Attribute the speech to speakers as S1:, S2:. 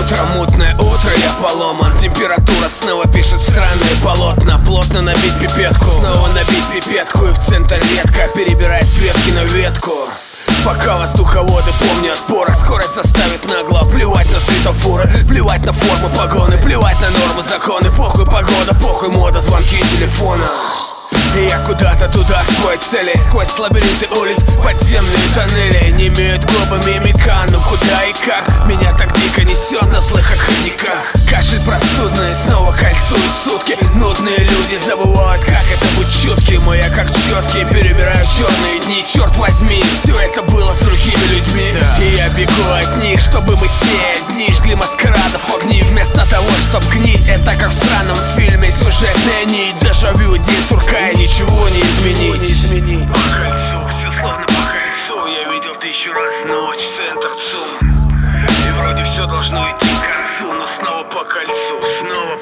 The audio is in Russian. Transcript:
S1: мутное утро, я поломан. Температура снова пишет странные полотна. Плотно набить пипетку, снова набить пипетку. И в центр редко, перебирая с ветки на ветку. Пока воздуховоды помнят порох, скорость заставит нагло плевать на светофоры, плевать на форму погоны, плевать на нормы, законы. Похуй погода, похуй мода, звонки телефона. И я куда-то туда к своей цели. Сквозь лабиринты улиц, подземные тоннели. Не имеют губы мимика, ну куда и как. Меня так дико несет на злых охранниках. Кашель простудный, снова кольцуют сутки. Нудные люди забывают, как это быть чутким. И я как четкий перебираю черные дни. Черт возьми, все это было с другими людьми, да. И я бегу от них, чтобы мы с ней дни жгли маскарадов огни. Вместо того, чтоб гнить, это как в странном фильме. Сюжетная нить, дежавю, день сурка, и ничего не изменить. По кольцу, все словно по кольцу. Я видел 1000 раз ночь, центр ЦУМ. И вроде все должно идти к концу, но снова по кольцу, снова